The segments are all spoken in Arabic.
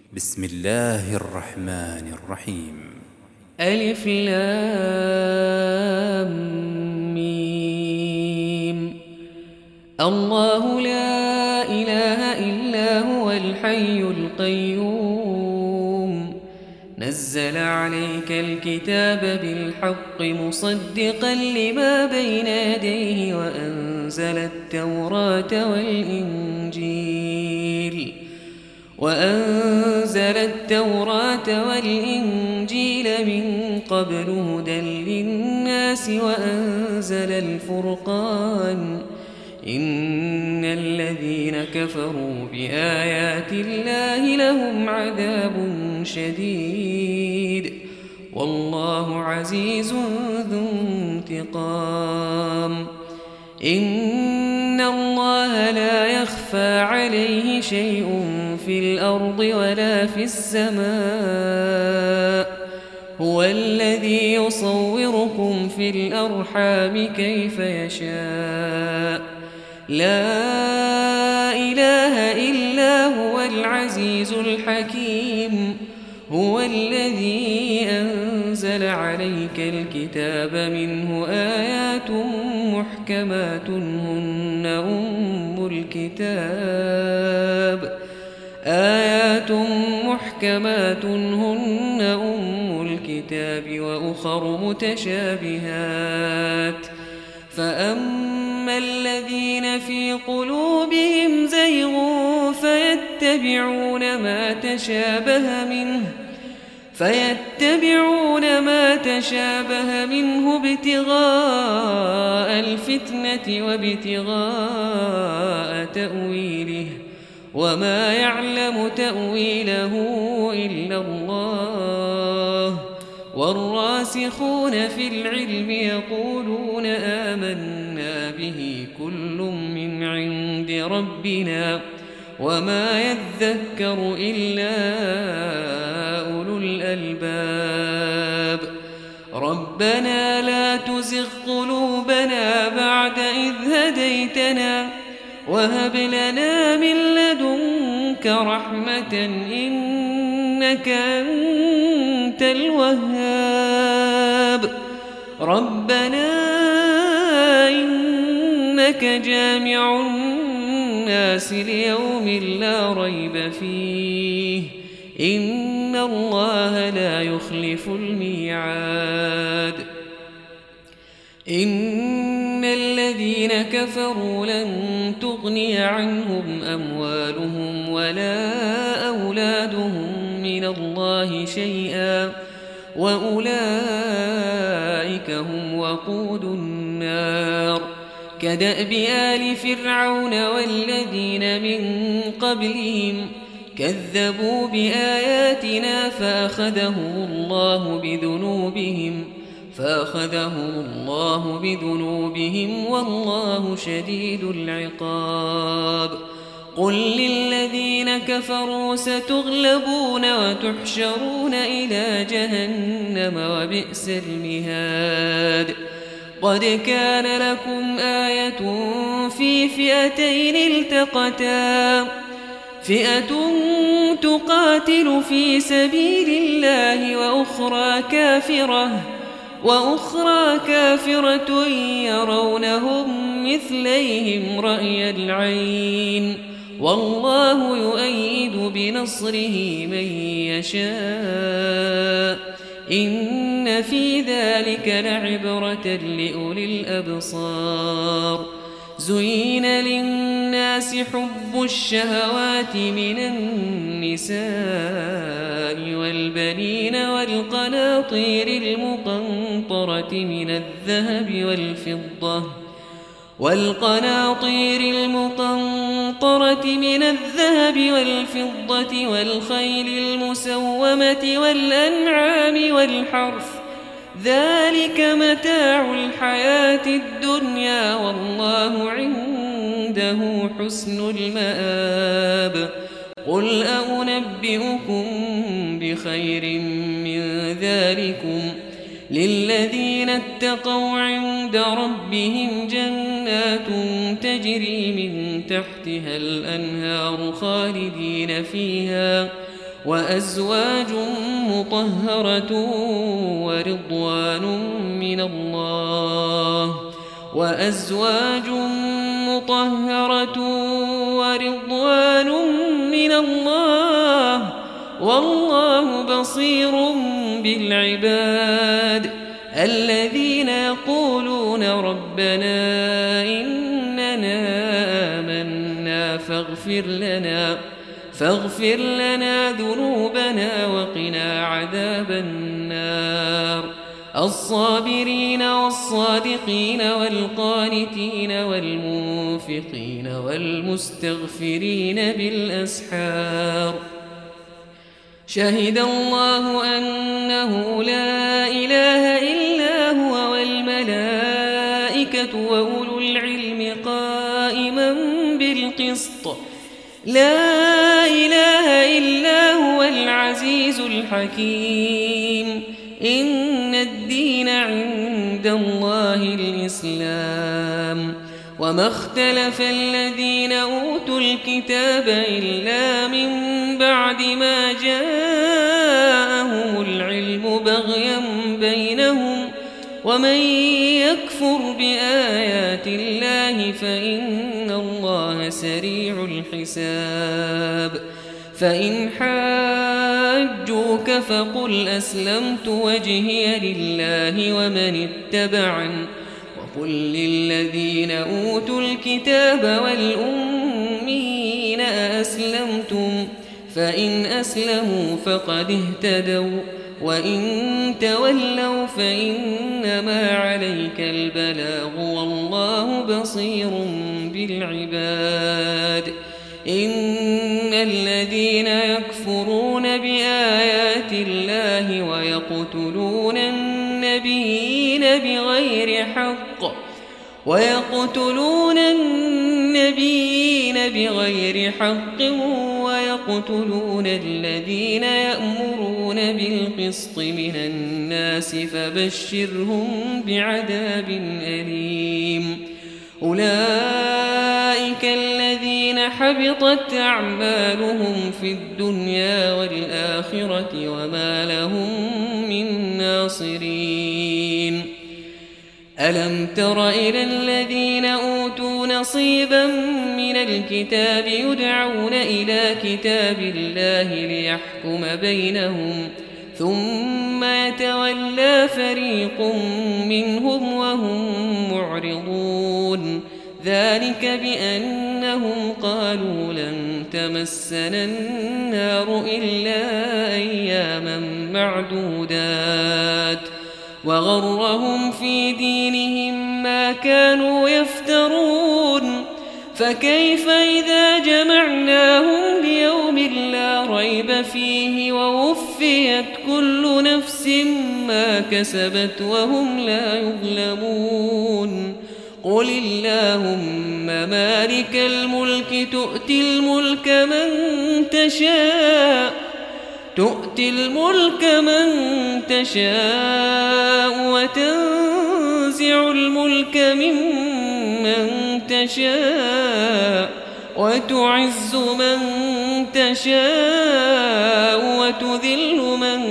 بسم الله الرحمن الرحيم. ألف لام ميم. الله لا إله إلا هو الحي القيوم نزل عليك الكتاب بالحق مصدقا لما بين يديه وأنزل التوراة والإنجيل من قبل هدى للناس وأنزل الفرقان إن الذين كفروا بآيات الله لهم عذاب شديد والله عزيز ذو انتقام. إن الله لا يخفى عليه شيء في الأرض ولا في السماء هو الذي يصوركم في الأرحام كيف يشاء لا إله إلا هو العزيز الحكيم. هو الذي أنزل عليك الكتاب منه آيات محكمات هن أم الكتاب وأخر متشابهات فأما الذين في قلوبهم زيغ فيتبعون ما تشابه منه ابتغاء الفتنة وابتغاء تأويله وما يعلم تأويله إلا الله والراسخون في العلم يقولون آمنا به كل من عند ربنا وما يذكر إلا أولو الألباب. ربنا لا تزغ قلوبنا بعد إذ هديتنا وهب لنا من لدنك رحمة إنك أنت الوهاب. ربنا إنك جامع الناس ليوم لا ريب فيه إن الله لا يخلف الميعاد. إن الذين كفروا لن تغني عنهم أموالهم ولا أولادهم من الله شيئا وأولئك هم وقود النار. كدأب آل فرعون والذين من قبلهم كذبوا بآياتنا فأخذهم الله بذنوبهم والله شديد العقاب. قل للذين كفروا ستغلبون وتحشرون إلى جهنم وبئس المهاد. قد كان لكم آية في فئتين التقتا فئة تقاتل في سبيل الله وأخرى كافرة يرونهم مثليهم رأي العين والله يؤيد بنصره من يشاء إن في ذلك لعبرة لأولي الأبصار. زين للناس حب الشهوات من النساء والبنين والقناطير المقنطرة من الذهب والفضة والخيل المسومة والأنعام والحرث ذلك متاع الحياة الدنيا والله عنده حسن المآب. قل أنبئكم بخير من ذلكم للذين اتقوا عند ربهم جنات تجري من تحتها الأنهار خالدين فيها وأزواج مطهرة ورضوان من الله وأزواج مطهرة ورضوان من الله والله بصير بالعباد الذين يقولون ربنا إننا آمنا فاغفر لنا ذنوبنا وقنا عذاب النار الصابرين والصادقين والقانتين والمنفقين والمستغفرين بالأسحار شهد الله أنه لا إله إلا هو والملائكة وأولو العلم قائما بالقسط لا إله إلا هو العزيز الحكيم إن الدين عند الله الإسلام وما اختلف الذين أوتوا الكتاب إلا من بعد ما جاءهم العلم بغيا بينهم ومن يكفر بآيات الله فإن الله سريع الحساب فإن حاجوك فقل أسلمت وجهي لله ومن اتبعني وقل للذين أوتوا الكتاب والأمين أسلمتم فإن أسلموا فقد اهتدوا وإن تولوا فإنما عليك البلاغ والله بصير بالعباد إن الذين يكفرون بآيات الله ويقتلون النبيين بغير حق ويقتلون الذين يأمرون بالقسط من الناس فبشرهم بعذاب أليم أولئك الذين حبطت أعمالهم في الدنيا والآخرة وما لهم من ناصرين ألم تر إلى الذين أوتوا نصيبا من الكتاب يدعون إلى كتاب الله ليحكم بينهم ثم يتولى فريق منهم وهم معرضون ذلك بأنهم قالوا لن تمسنا النار إلا أياما معدودات وغرهم في دينهم ما كانوا يفترون فكيف إذا جمعناهم ليوم لا ريب فيه ووفيت كل نفس ما كسبت وهم لا يظلمون قل اللهم مالك الملك تؤتي الملك من تشاء وتنزع الملك ممن تشاء وتعز من تشاء وتذل من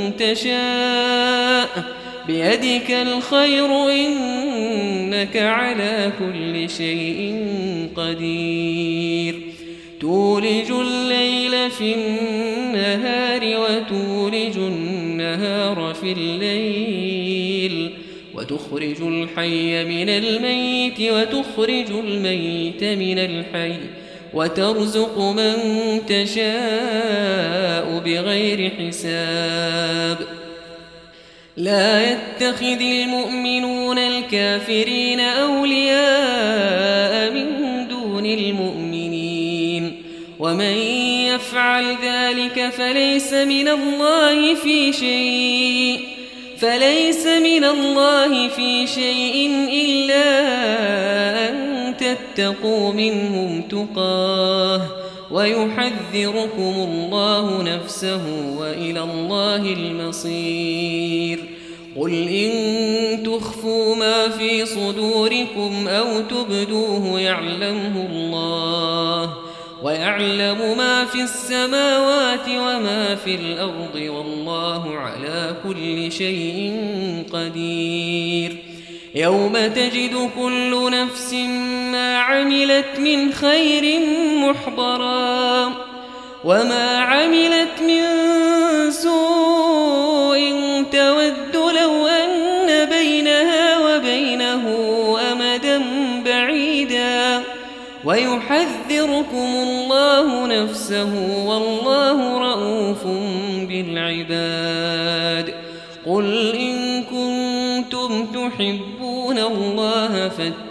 تشاء بيدك الخير إنك على كل شيء قدير تولج الليل في النهار وتولج النهار في الليل وتخرج الحي من الميت وتخرج الميت من الحي وترزق من تشاء بغير حساب لا يتخذ المؤمنون الكافرين أولياء من دون المؤمنين ومن يفعل ذلك فليس من الله في شيء إلا أن تتقوا منهم تقاه ويحذركم الله نفسه وإلى الله المصير قل إن تخفوا ما في صدوركم أو تبدوه يعلمه الله ويعلم ما في السماوات وما في الأرض والله على كل شيء قدير يوم تجد كل نفس ما عملت من خير محضرا وما عملت من سوء تود لو أن بينها وبينه أمدا بعيدا ويحذركم الله نفسه والله رءوف بالعباد قل إن كنتم تحبون الله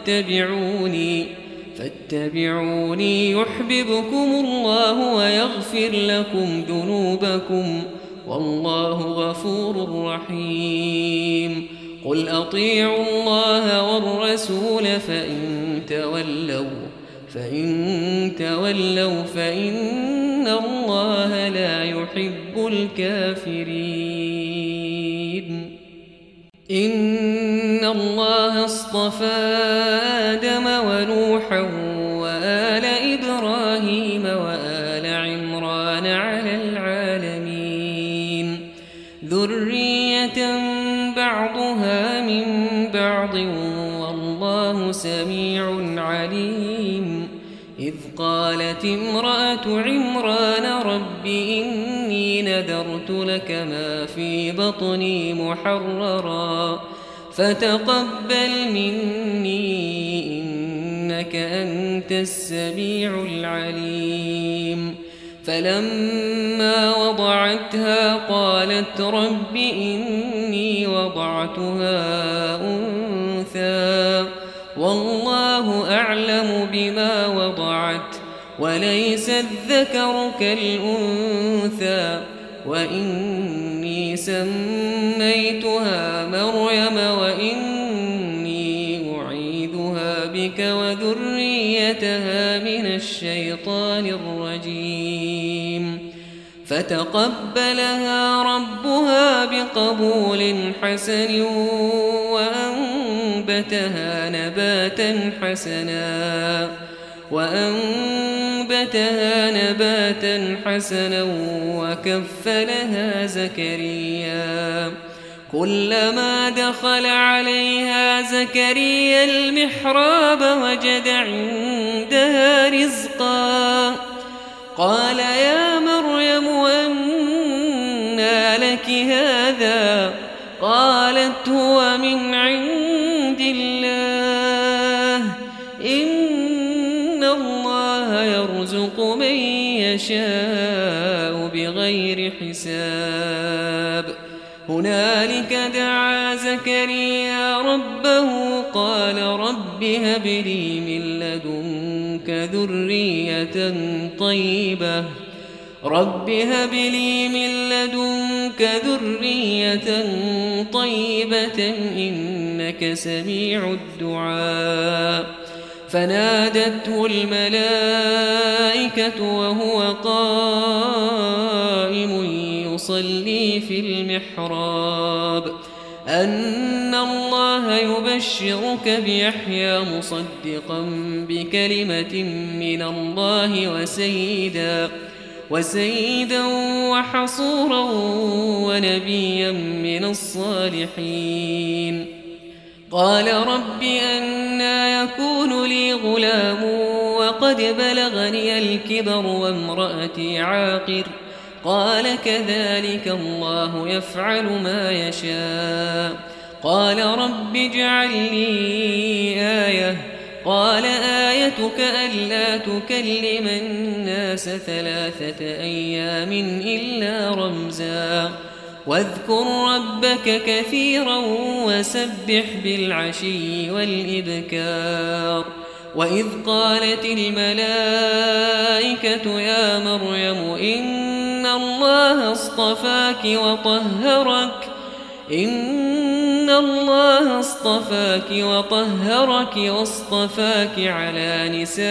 فاتبعوني يحببكم الله ويغفر لكم ذنوبكم والله غفور رحيم قل أطيعوا الله والرسول فإن تولوا فإن الله لا يحب الكافرين إن الله اصطفى آدم ونوحا وآل إبراهيم وآل عمران على العالمين ذرية بعضها من بعض والله سميع عليم إذ قالت امرأة عمران رب إني نذرت لك ما في بطني محررا فتقبل مني إنك أنت السميع العليم فلما وضعتها قالت رب إني وضعتها أنثى والله أعلم بما وضعت وليس الذكر كالأنثى وإني سميتها مريم وإني أعيذها بك وذريتها من الشيطان الرجيم فتقبلها ربها بقبول حسن وأنبتها نباتا حسنا وكفلها زكريا كلما دخل عليها زكريا المحراب وجد عندها رزقا قال يا مريم أنى لك هذا قالت هو من عند الله إن الله يرزق من يشاء بغير حساب هنالك دعا زكريا ربه قال رب هب لي من لدنك ذرية طيبة إنك سميع الدعاء فنادته الملائكة وهو قائم يصلي في المحراب أن الله يبشرك بيحيى مصدقا بكلمة من الله وسيدا وحصورا ونبيا من الصالحين قال رب أنى يكون لي غلام وقد بلغني الكبر وامرأتي عاقر قال كذلك الله يفعل ما يشاء قال رب اجعل لي آية قال آيتك ألا تكلم الناس 3 أيام إلا رمزا واذكر ربك كثيرا وسبح بالعشي والإبكار وإذ قالت الملائكة يا مريم إن الله اصطفاك وطهرك واصطفاك على نساء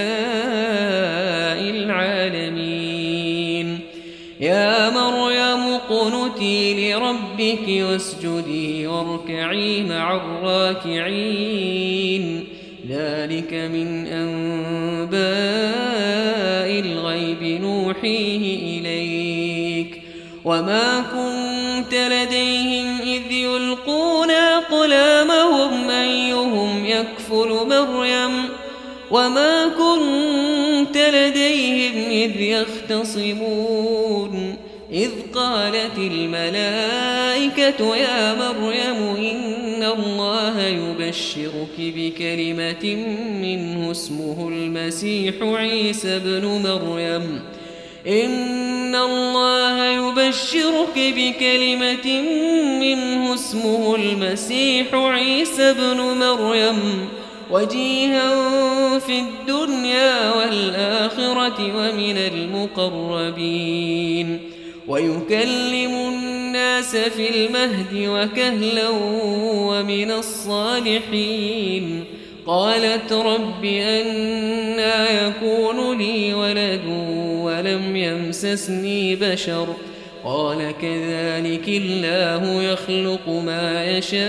العالمين يا مريم اقنتي لربك واسجدي واركعي مع الراكعين ذلك من أنباء الغيب نوحيه إليك وما كنت لديهم إذ يلقون أقلامهم أيهم يكفل مريم وما كنت لديهم إذ يختصمون إذ قالت الملائكة يا مريم إن الله يبشرك بكلمة منه اسمه المسيح عيسى ابن مريم إن الله يبشرك بكلمة منه اسمه المسيح عيسى ابن مريم وجيها في الدنيا والآخرة ومن المقربين ويكلم الناس في المهد وكهلا ومن الصالحين قالت رب أنى يكون لي ولد ولم يمسسني بشر قال كذلك الله يخلق ما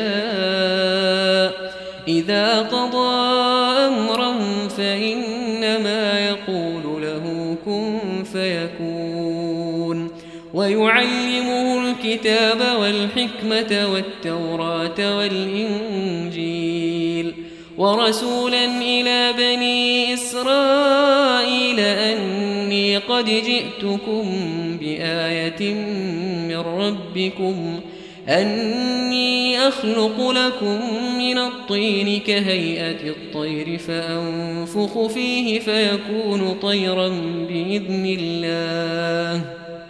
يشاء إذا قضى أمرا فإنما يقول له كن فيكون ويعلمه الكتاب والحكمة والتوراة والإنجيل ورسولا إلى بني إسرائيل أني قد جئتكم بآية من ربكم أني أخلق لكم من الطين كهيئة الطير فأنفخ فيه فيكون طيرا بإذن الله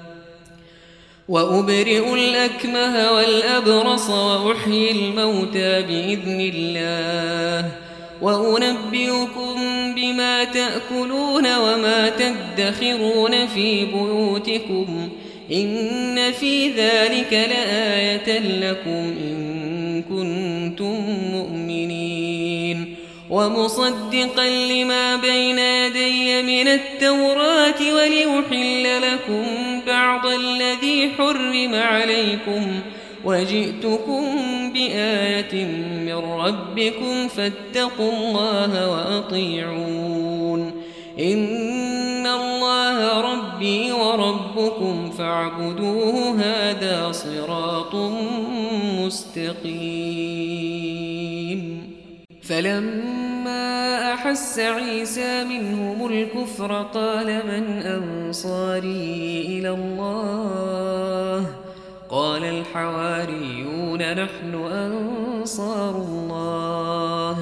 وأبرئ الأكمه والأبرص وأحيي الموتى بإذن الله وأنبئكم بما تأكلون وما تدخرون في بيوتكم إن في ذلك لآية لكم إن كنتم مؤمنين ومصدقا لما بين يدي من التوراة ولأحل لكم بعض الذي حرم عليكم وجئتكم بآية من ربكم فاتقوا الله وأطيعون إن الله ربي وربكم فاعبدوه هذا صراط مستقيم فلما أحس عيسى منهم الكفر قال من أنصاري إلى الله قال الحواريون نحن أنصار الله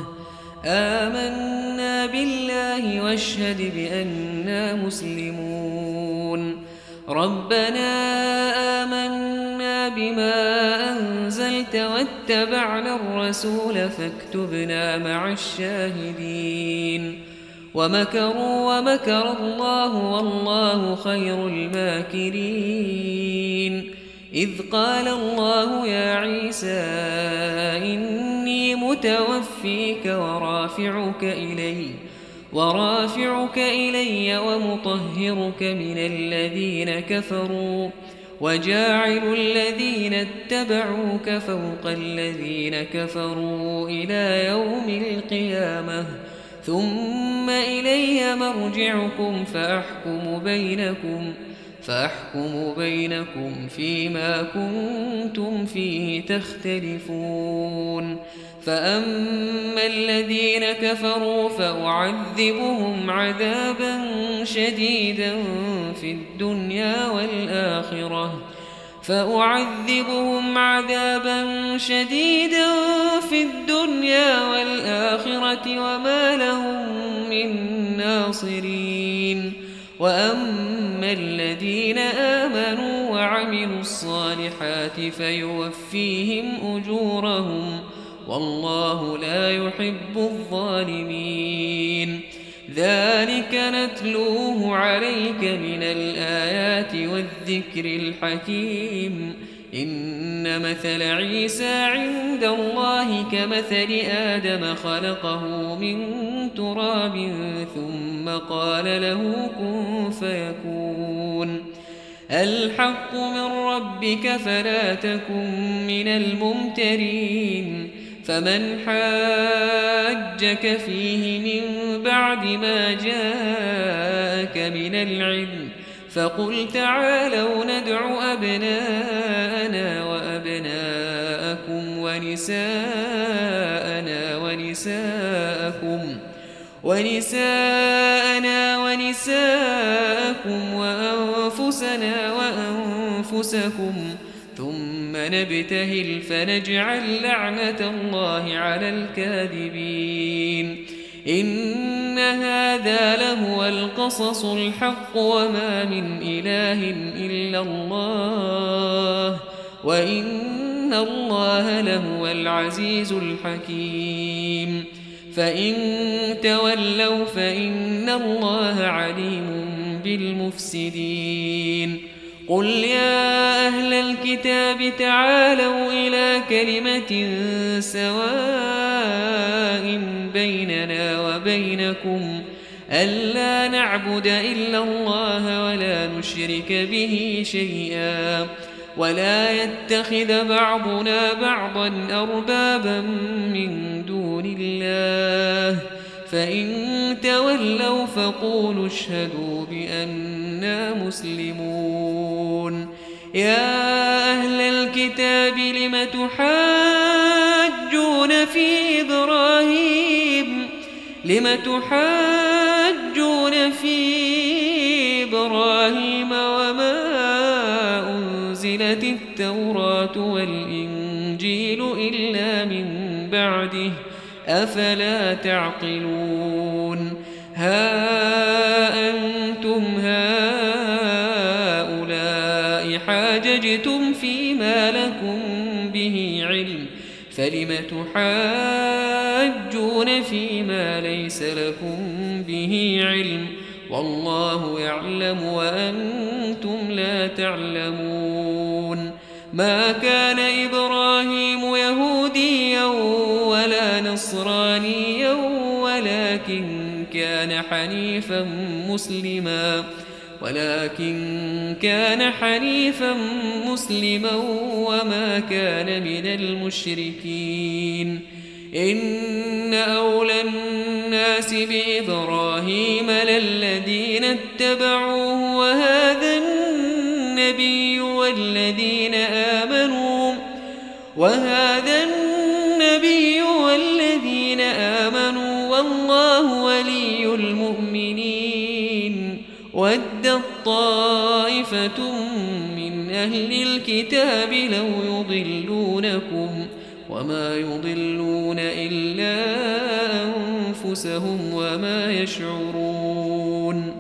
آمنا بالله واشهد بأننا مسلمون ربنا آمنا بما أنزلت واتبعنا الرسول فاكتبنا مع الشاهدين ومكروا ومكر الله والله خير الماكرين إذ قال الله يا عيسى إني متوفيك ورافعك إلي ومطهرك من الذين كفروا وجاعل الذين اتبعوك فوق الذين كفروا إلى يوم القيامة ثم إلي مرجعكم فأحكم بينكم فيما كنتم فيه تختلفون فأما الذين كفروا فأعذبهم عذابا شديدا في الدنيا والآخرة وما لهم من ناصرين وأما الذين آمنوا وعملوا الصالحات فيوفيهم أجورهم والله لا يحب الظالمين ذلك نتلوه عليك من الآيات والذكر الحكيم إن مثل عيسى عند الله كمثل آدم خلقه من تراب ثم قال له كن فيكون الحق من ربك فلا تكن من الممترين فمن حاجك فيه من بعد ما جاءك من العلم فقل تعالوا ندع أبناءنا وأبناءكم ونساءنا ونساءكم وأنفسنا وأنفسكم ثم نبتهل فنجعل لعنة الله على الكاذبين إن هذا لهو القصص الحق وما من إله إلا الله وإن الله لهو العزيز الحكيم فإن تولوا فإن الله عليم بالمفسدين قل يا أهل الكتاب تعالوا إلى كلمة سواء بيننا وبينكم ألا نعبد إلا الله ولا نشرك به شيئا ولا يتخذ بعضنا بعضا أربابا من دون الله فإن تولوا فقولوا اشهدوا بأننا مسلمون يا أهل الكتاب لم تحاجون في إبراهيم وما أنزلت التوراة والإنجيل إلا من بعده أفلا تعقلون ها أنتم هؤلاء حاججتم فيما لكم به علم فلم تحاجون فيما ليس لكم به علم والله يعلم وأنتم لا تعلمون ما كان إبراهيم يهوديا ولا نصرانيا ولكن كان حنيفا مسلما وما كان من المشركين إن أولى الناس بإبراهيم للذين اتبعوه وهذا النبي والذين آمنوا والله ولي المؤمنين ودت طائفة من أهل الكتاب لو يضلونكم وما يضلون إلا أنفسهم وما يشعرون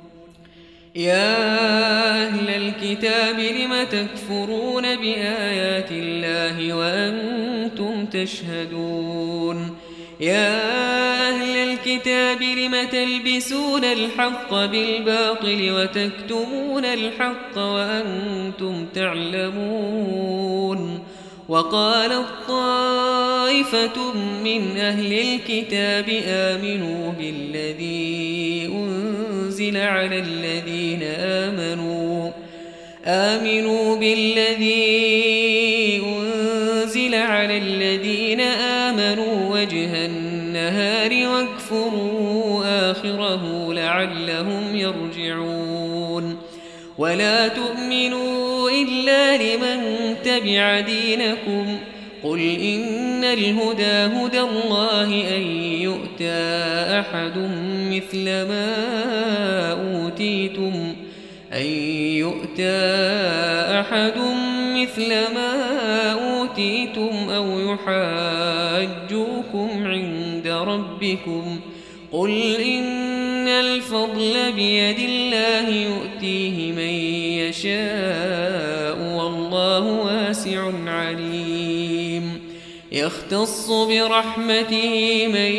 يا أهل الكتاب لم تكفرون بآيات الله وأنتم تشهدون يا أهل الكتاب لم تلبسون الحق بالباطل وتكتمون الحق وأنتم تعلمون وقالت طائفة من أهل الكتاب آمنوا بالذي أنزل على الذين آمنوا وجه النهار واكفروا آخره لعلهم يرجعون ولا تؤمنوا إلا لمن تبع دينكم قل إن الهدى هدى الله أن يؤتى أحد مثل ما أوتيتم أو يحاجوكم عند ربكم قل إن الفضل بيد الله يؤتيه من يشاء والله واسع عليم يختص برحمته من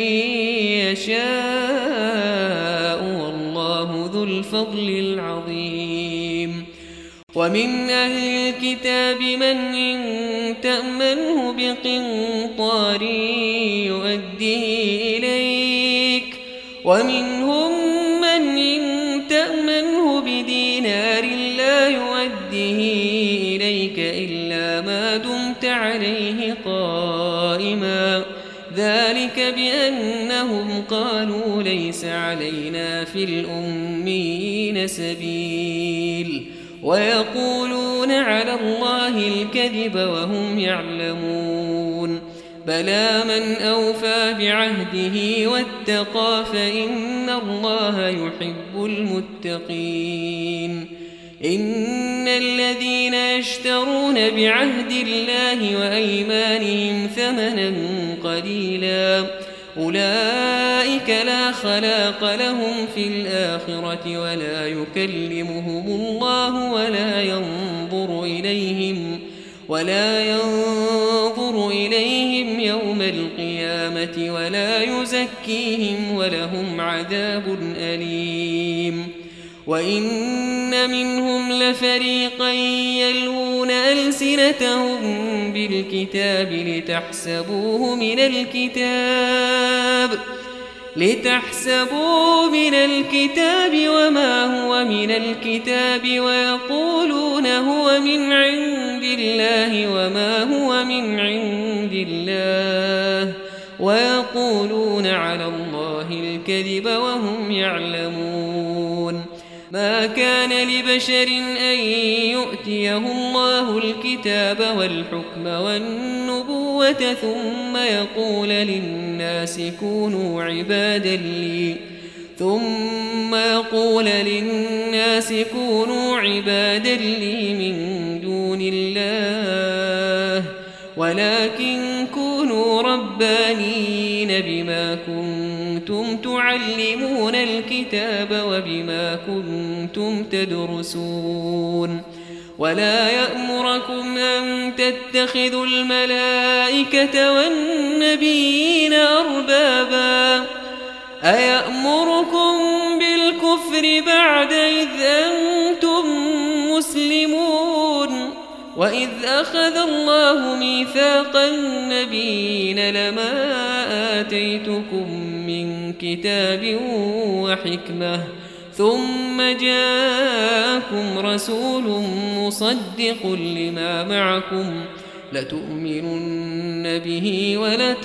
يشاء والله ذو الفضل العظيم ومن أهل الكتاب من إن تأمنه بقنطار يؤديه إليك ومنهم من إن تأمنه بدينار لا يؤديه إليك إليك إلا ما دمت عليه قائما ذلك بأنهم قالوا ليس علينا في الأميين سبيل ويقولون على الله الكذب وهم يعلمون بلى من أوفى بعهده واتقى فإن الله يحب المتقين إن الذين يشترون بعهد الله وأيمانهم ثمنا قليلا أولئك لا خلاق لهم في الآخرة ولا يكلمهم الله ولا ينظر إليهم يوم القيامة ولا يزكيهم ولهم عذاب أليم وإن منهم لفريقا يلوون ألسنتهم بالكتاب لتحسبوه من الكتاب وما هو من الكتاب ويقولون هو من عند الله وما هو من عند الله ويقولون على الله الكذب وهم يعلمون ما كان لبشر أن يؤتيه الله الكتاب والحكم والنبوة ثم يقول للناس كونوا عبادا لي من دون الله ولكن كونوا ربانيين بما كنتم تعلمون الكتاب وبما كنتم تدرسون ولا يأمركم أن تتخذوا الملائكة والنبيين أربابا أيأمركم بالكفر بعد إذ أنتم مسلمون وإذ أخذ الله ميثاق النبيين لما آتيتكم من كتاب وحكمة ثم جاءكم رسول مصدق لما معكم لتؤمنن به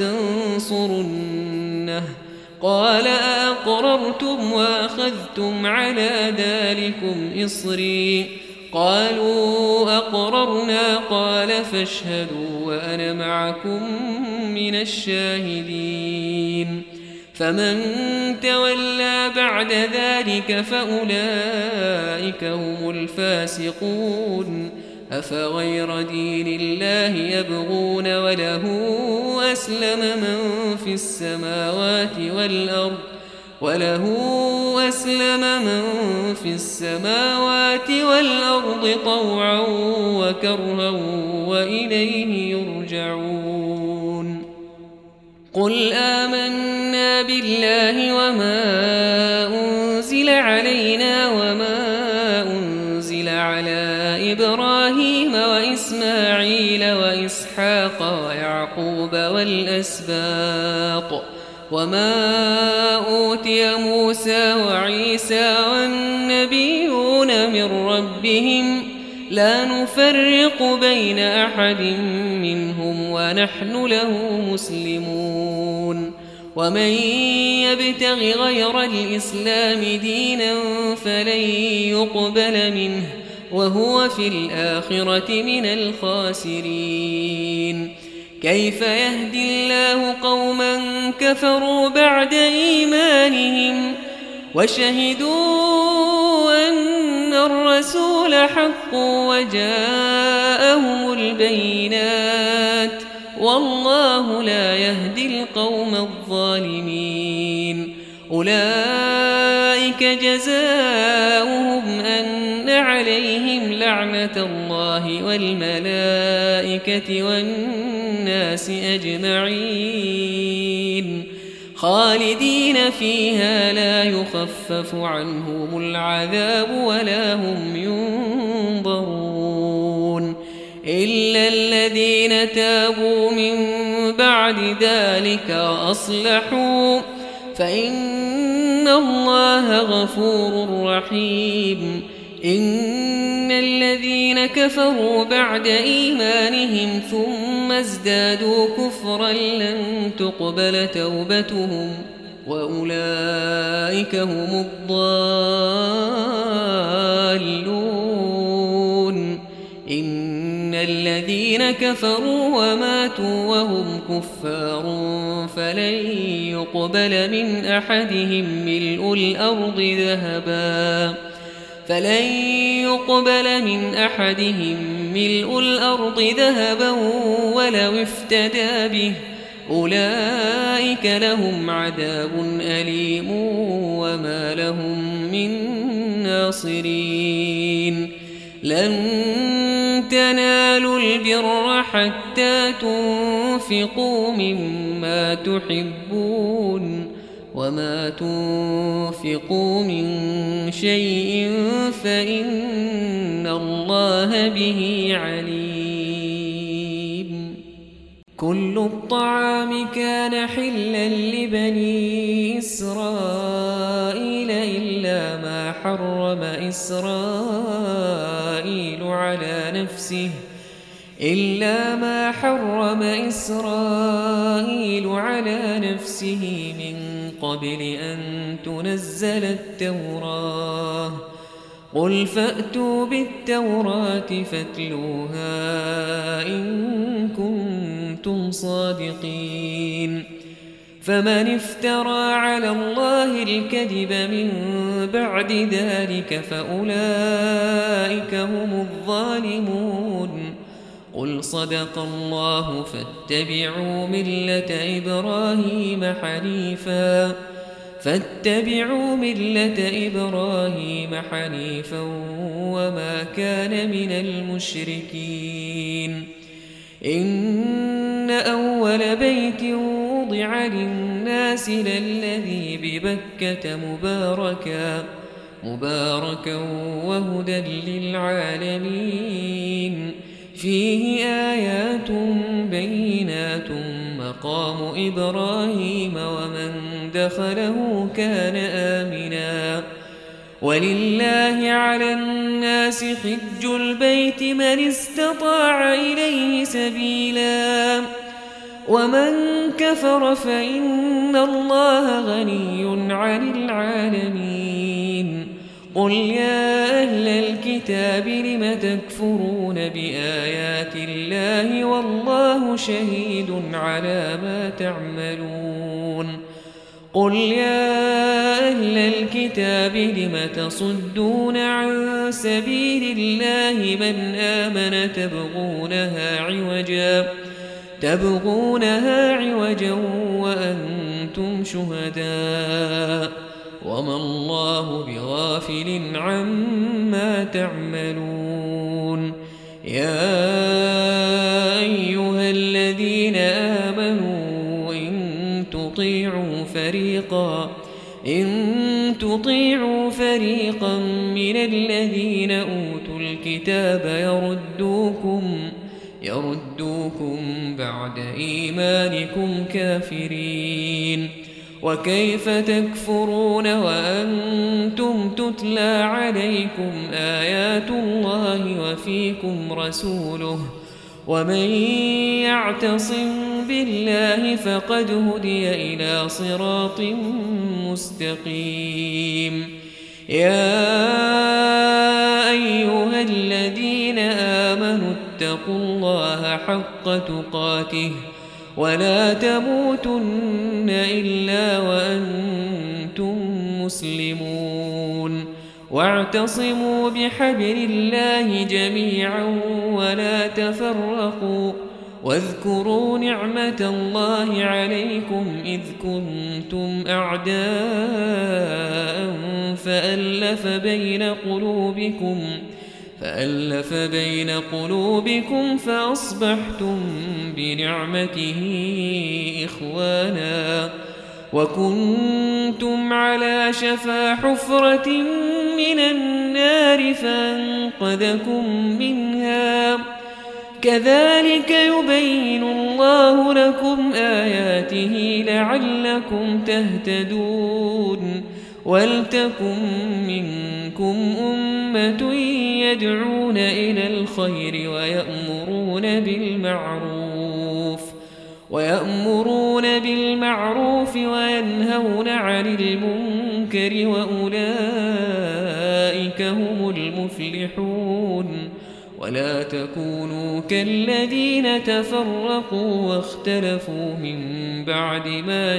ولتنصرنه قال أأقررتم وأخذتم على ذلكم إصري قالوا أقررنا قال فاشهدوا وأنا معكم من الشاهدين فمن تولى بعد ذلك فأولئك هم الفاسقون أفغير دين الله يبغون وله أسلم من في السماوات والأرض طوعا وكرها وإليه يرجعون قل آمنا بالله وما أنزل علينا وما أنزل على إبراهيم وإسماعيل وإسحاق ويعقوب والأسباط وما أوتي موسى وعيسى والنبيون من ربهم لا نفرق بين أحد منهم ونحن له مسلمون ومن يبتغ غير الإسلام دينا فلن يقبل منه وهو في الآخرة من الخاسرين كيف يهدي الله قوما كفروا بعد إيمانهم وشهدوا أن الرسول حق وجاءهم البينات والله لا يهدي القوم الظالمين أولئك جزاؤهم أن عليهم لعنة الله والملائكة والناس أجمعين خالدين فيها لا يخفف عنهم العذاب ولا هم ينظرون إلا الذين تابوا من بعد ذلك وأصلحوا فإن الله غفور رحيم إن إن الذين كفروا بعد إيمانهم ثم ازدادوا كفرا لن تقبل توبتهم وأولئك هم الضالون. إن الذين كفروا وماتوا وهم كفار فلن يقبل من أحدهم ملء الأرض ذهبا ولو افتدى به أولئك لهم عذاب أليم وما لهم من ناصرين. لن تنالوا البر حتى تنفقوا مما تحبون وما تنفقوا من شيء فإن الله به عليم. كل الطعام كان حلا لبني إسرائيل إلا ما حرم إسرائيل على نفسه من قبل أن تنزل التوراة. قل فأتوا بالتوراة فاتلوها إن كنتم صادقين. فمن افترى على الله الكذب من بعد ذلك فأولئك هم الظالمون. قل صدق الله فاتبعوا ملة إبراهيم حنيفا وما كان من المشركين. إن أول بيت وضع للناس للذي ببكة مباركا وهدى للعالمين. فيه آيات بينات مقام إبراهيم ومن دخله كان آمنا. ولله على الناس حج البيت من استطاع إليه سبيلا ومن كفر فإن الله غني عن العالمين. قل يا أهل الكتاب لم تكفرون بآيات الله والله شهيد على ما تعملون. قل يا أهل الكتاب لم تصدون عن سبيل الله من آمن تبغونها عوجا وأنتم شهداء وما الله بغافل عما تعملون. يا أيها الذين آمنوا إن تطيعوا فريقا من الذين أوتوا الكتاب يردوكم بعد إيمانكم كافرين. وكيف تكفرون وأنتم تتلى عليكم آيات الله وفيكم رسوله ومن يعتصم بالله فقد هدي إلى صراط مستقيم. يا أيها الذين آمنوا اتقوا الله حق تقاته ولا تموتن إلا وأنتم مسلمون. واعتصموا بحبل الله جميعا ولا تفرقوا. واذكروا نعمة الله عليكم إذ كنتم أعداء فألف بين قلوبكم فأصبحتم بنعمته إخوانا وكنتم على شفا حفرة من النار فأنقذكم منها. كذلك يبين الله لكم آياته لعلكم تهتدون. ولتكن منكم أمة يدعون إلى الخير ويأمرون بالمعروف وينهون عن المنكر وأولئك هم المفلحون ولا تكونوا كالذين تفرقوا واختلفوا من بعد ما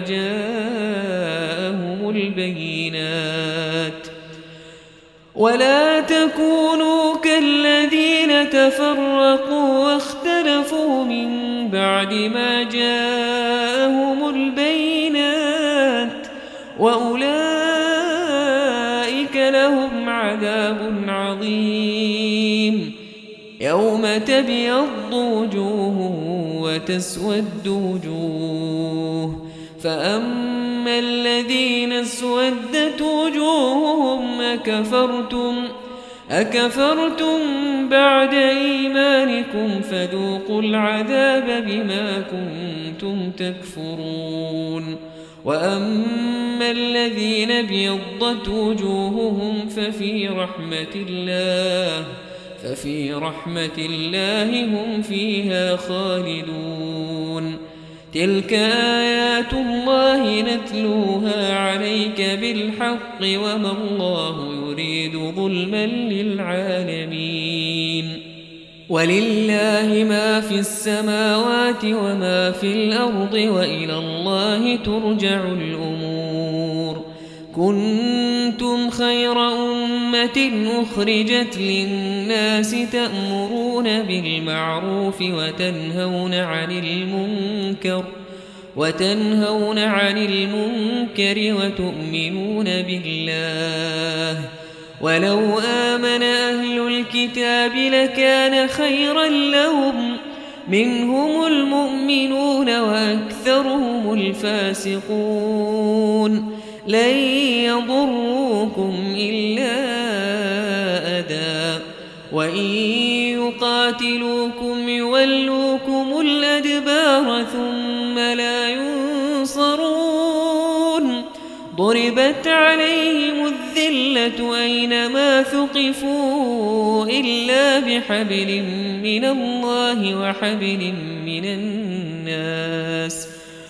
جاءهم البينات وأولئك لهم عذاب عظيم يوم تبيض وجوه وتسود وجوه فأما الذين اسودت وجوههم أكفرتم بعد إيمانكم فذوقوا العذاب بما كنتم تكفرون وأما الذين ابيضت وجوههم ففي رحمة الله هم فيها خالدون تلك آيات الله نتلوها عليك بالحق وما الله يريد ظلما للعالمين ولله ما في السماوات وما في الأرض وإلى الله ترجع الأمور كنتم خير أمة أخرجت للناس تأمرون بالمعروف وتنهون عن المنكر وتؤمنون بالله ولو آمن أهل الكتاب لكان خيرا لهم منهم المؤمنون وأكثرهم الفاسقون لن يضروكم إلا أذى وإن يقاتلوكم يولوكم الأدبار ثم لا ينصرون ضربت عليهم الذلة أينما ثقفوا إلا بحبل من الله وحبل من الناس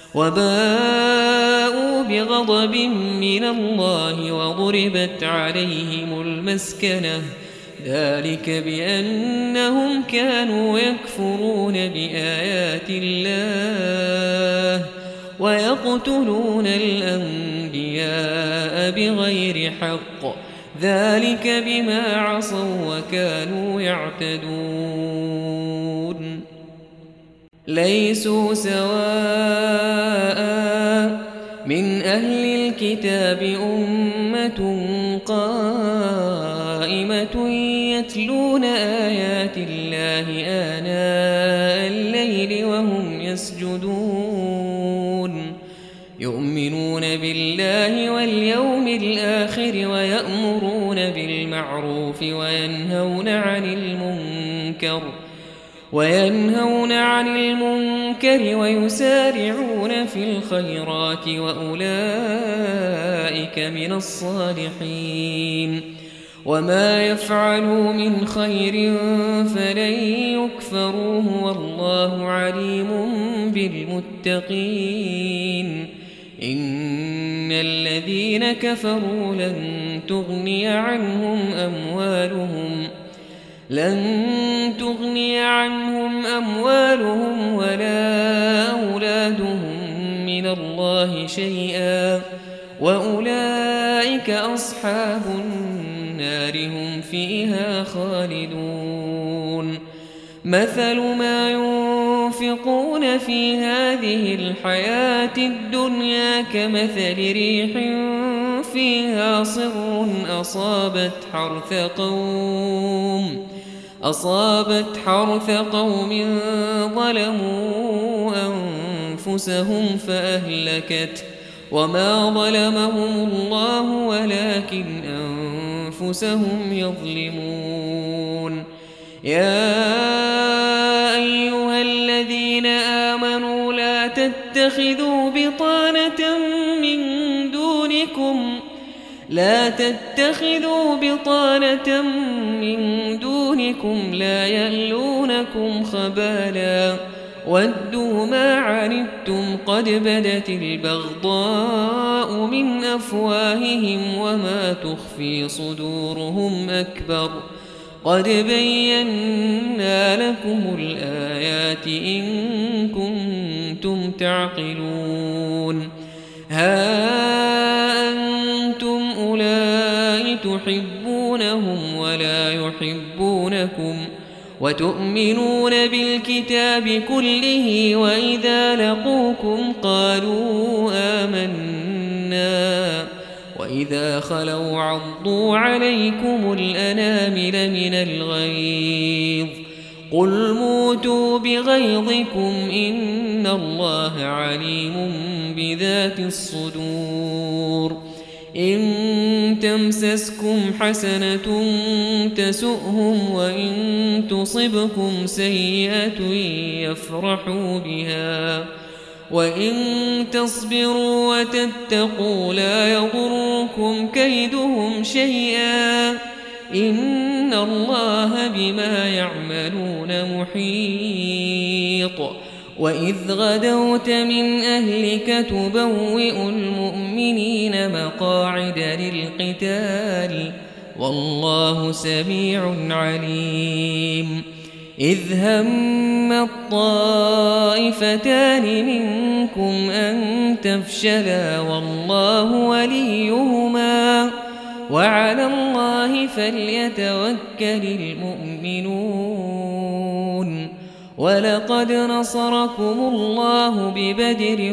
وباءوا بغضب من الله وضربت عليهم المسكنة ذلك بأنهم كانوا يكفرون بآيات الله ويقتلون الأنبياء بغير حق ذلك بما عصوا وكانوا يعتدون ليسوا سواء من أهل الكتاب أمة قائمة يتلون آيات الله آناء الليل وهم يسجدون يؤمنون بالله واليوم الآخر وينهون عن المنكر ويسارعون في الخيرات وأولئك من الصالحين وما يفعلوا من خير فلن يكفروه والله عليم بالمتقين إن الذين كفروا لن تغني عنهم أموالهم ولا أولادهم من الله شيئا وأولئك أصحاب النار هم فيها خالدون مثل ما ينفقون في هذه الحياة الدنيا كمثل ريح فيها صر أصابت حرث قوم ظلموا أنفسهم فأهلكت وما ظلمهم الله ولكن أنفسهم يظلمون يا أيها الذين آمنوا لا تتخذوا بطانة من دونكم لا تتخذوا بطانة من دونكم لا يألونكم خبالا ودوا ما عنتم قد بدت البغضاء من أفواههم وما تخفي صدورهم أكبر قد بينا لكم الآيات إن كنتم تعقلون ها أنتم أولئك تحبونهم ولا يحبونكم وتؤمنون بالكتاب كله وإذا لقوكم قالوا آمنا وإذا خلوا عضوا عليكم الأنامل من الغيظ قل موتوا بغيظكم إن الله عليم بذات الصدور إن تمسسكم حسنة تسؤهم وإن تصبكم سيئة يفرحوا بها وإن تصبروا وتتقوا لا يضركم كيدهم شيئا إن الله بما يعملون محيط وإذ غدوت من أهلك تبوئ المؤمنين مقاعد للقتال والله سميع عليم إذ هم الطائفتان منكم أن تفشلا والله وليهما وعلى الله فليتوكل المؤمنون ولقد نصركم الله ببدر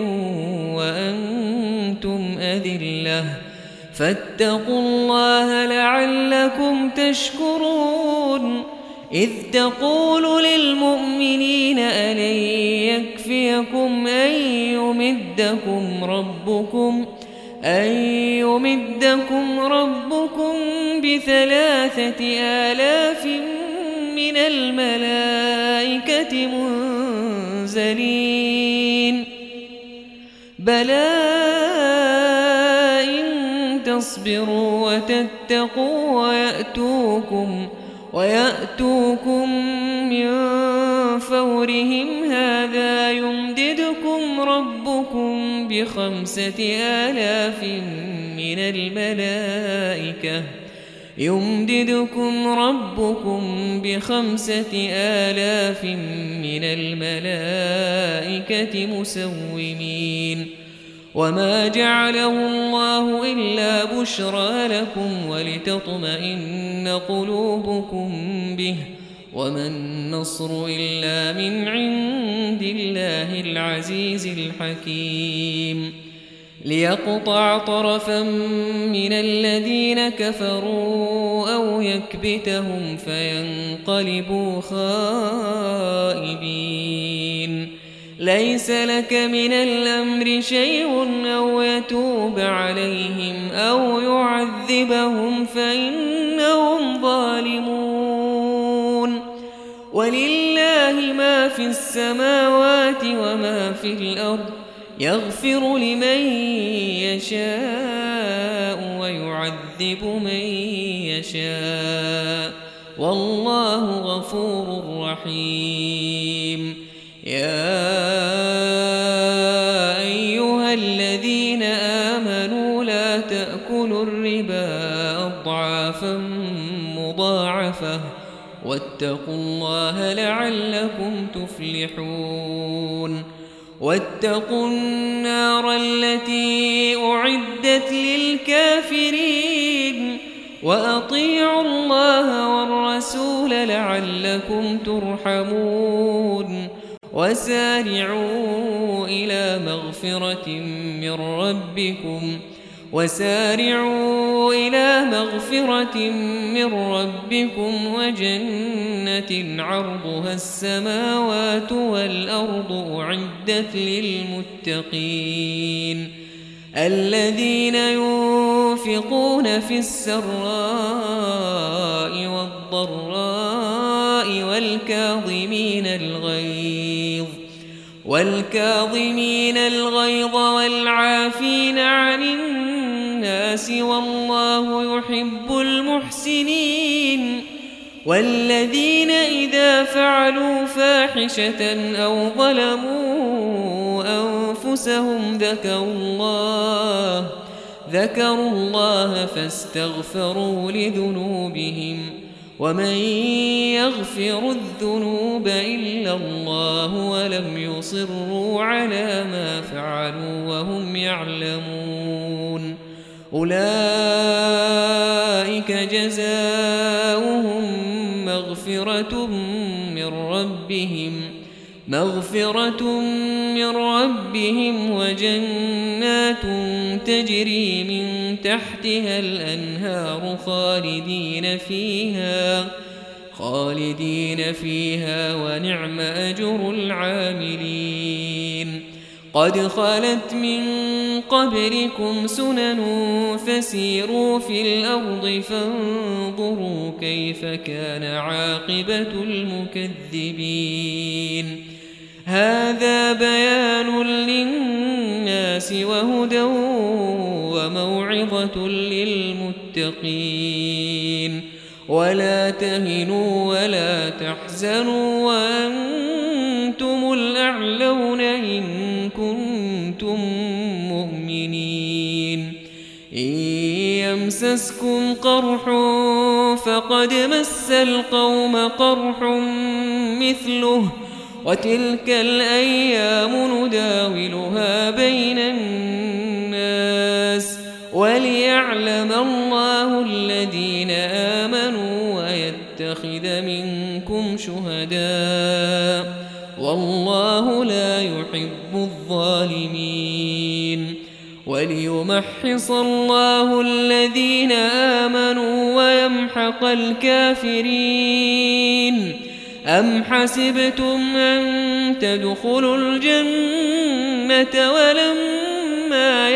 وأنتم أذلة فاتقوا الله لعلكم تشكرون إذ تقول للمؤمنين ألن يكفيكم أن يمدكم ربكم ب3,000 من الملائكة منزلين بلى إن تصبروا وتتقوا ويأتوكم من فورهم هذا يمددكم ربكم ب5,000 من الملائكة مسومين وما جعله الله إلا بشرى لكم ولتطمئن قلوبكم به وما النصر إلا من عند الله العزيز الحكيم ليقطع طرفا من الذين كفروا أو يكبتهم فينقلبوا خائبين ليس لك من الأمر شيء أو يتوب عليهم أو يعذبهم فإنهم ظالمون ولله ما في السماوات وما في الأرض يغفر لمن يشاء ويعذب من يشاء والله غفور رحيم يا أيها الذين آمنوا لا تأكلوا الربا أضعافا مضاعفة واتقوا الله لعلكم تفلحون واتقوا النار التي أعدت للكافرين وأطيعوا الله والرسول لعلكم ترحمون وسارعوا إلى مغفرة من ربكم وجنة عرضها السماوات والأرض أعدت للمتقين الذين ينفقون في السراء والضراء والكاظمين الغيظ والعافين عن الناس الناس والله يحب المحسنين. والذين إذا فعلوا فاحشة أو ظلموا أنفسهم ذكروا الله فاستغفروا لذنوبهم ومن يغفر الذنوب إلا الله ولم يصروا على ما فعلوا وهم يعلمون أولئك جزاؤهم مغفرة من ربهم وجنات تجري من تحتها الأنهار خالدين فيها ونعم أجر العاملين. قد خلت من قبلكم سنن فسيروا في الأرض فانظروا كيف كان عاقبة المكذبين. هذا بيان للناس وهدى وموعظة للمتقين. ولا تهنوا ولا تحزنوا وأنتم الأعلون إن كنتم مؤمنين. إن يمسسكم قرح فقد مس القوم قرح مثله وتلك الأيام نداولها بين الناس وليعلم الله الذين آمنوا ويتخذ منكم شهداء والله لا يحب الظالمين. وليمحص الله الذين آمنوا ويمحق الكافرين. أم حسبتم أن تدخلوا الجنة ولما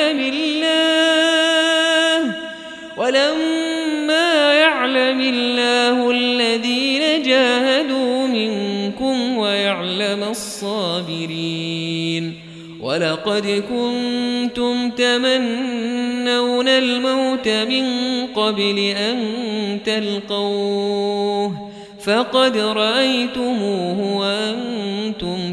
يعلم الله الذين جاهدوا منكم ويعلم الصابرين. ولقد كنتم تمنون الموت من قبل أن تلقوه فقد رأيتموه وأنتم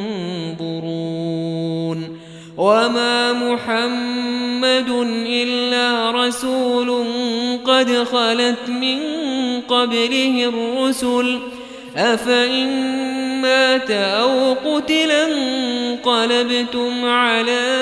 تنظرون. وما محمد إلا رسول قد خلت من قبله الرسل أفإن مات أو قتل انقلبتم على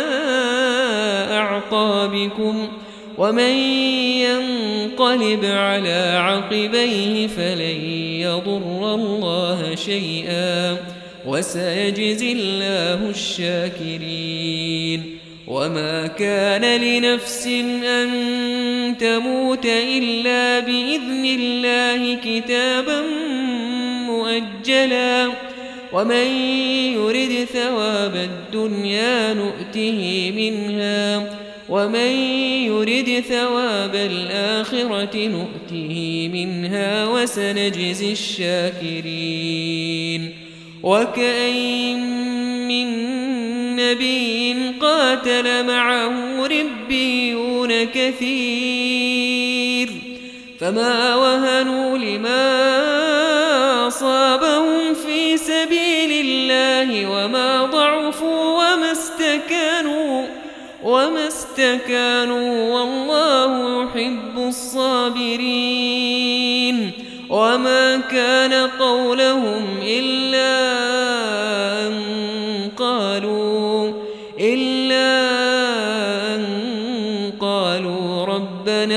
أعقابكم ومن ينقلب على عقبيه فلن يضر الله شيئا وسيجزي الله الشاكرين. وما كان لنفس أن تموت إلا بإذن الله كتابا مؤجلا ومن يرد ثواب الدنيا نؤته منها ومن يرد ثواب الآخرة نؤته منها وسنجزي الشاكرين. وكأين من نبي قاتل معه ربيون كثير فما وهنوا لما أصابهم في سبيل الله وما ضعفوا وما استكانوا والله يحب الصابرين. وما كان قولهم إلا أن قالوا ربنا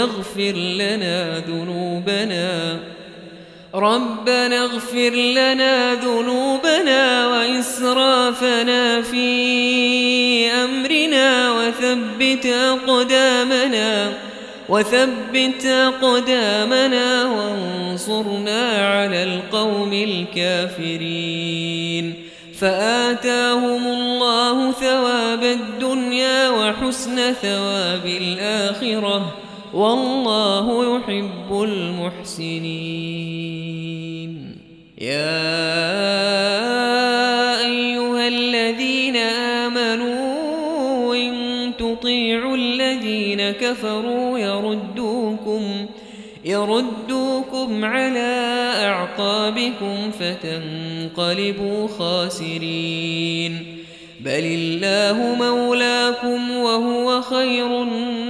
اغفر لنا ذنوبنا وإسرافنا في أمرنا وثبت أقدامنا وانصرنا على القوم الكافرين. فآتاهم الله ثواب الدنيا وحسن ثواب الآخرة والله يحب المحسنين. يا أيها الذين آمنوا إن تطيعوا الذين الذين كفروا يردوكم على أعقابكم فتنقلبوا خاسرين. بل الله مولاكم وهو خير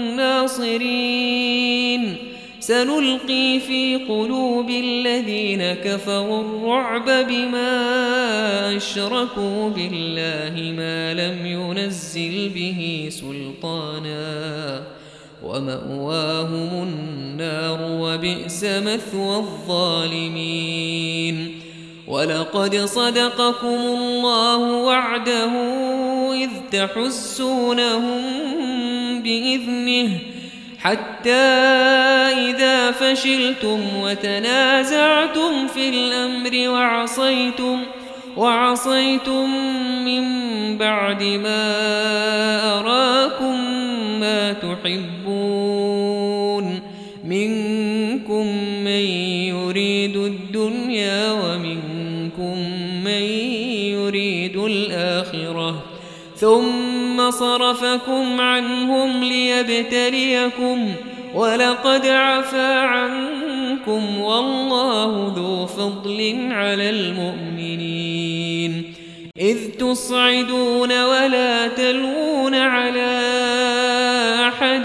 الناصرين. سنلقي في قلوب الذين كفروا الرعب بما أشركوا بالله ما لم ينزل به سلطانا ومأواهم النار وبئس مثوى الظالمين. ولقد صدقكم الله وعده إذ تحسونهم بإذنه حتى إذا فشلتم وتنازعتم في الأمر وعصيتم من بعد ما أراكم ما تحبون منكم من يريد الدنيا ومنكم من يريد الآخرة ثم صرفكم عنهم ليبتليكم ولقد عفا عنكم والله ذو فضل على المؤمنين. إذ تصعدون ولا تلوون على أحد